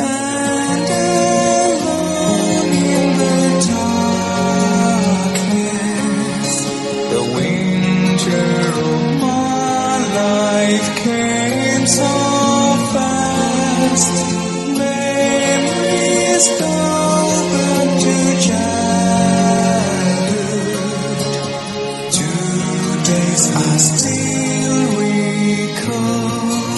stand alone in the darkness. The winter of my life came so fast. Memories go back to childhood. 2 days I still recall.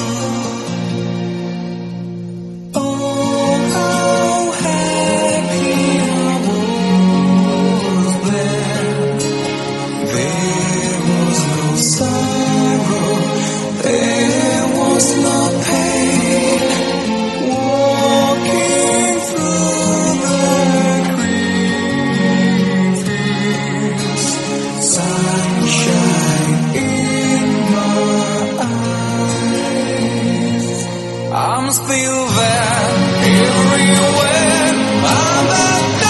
Oh, how happy I was there. There was no sorrow, there was no pain. Walking through the green fields, sunshine in my eyes. I'm still there, everywhere. I'm a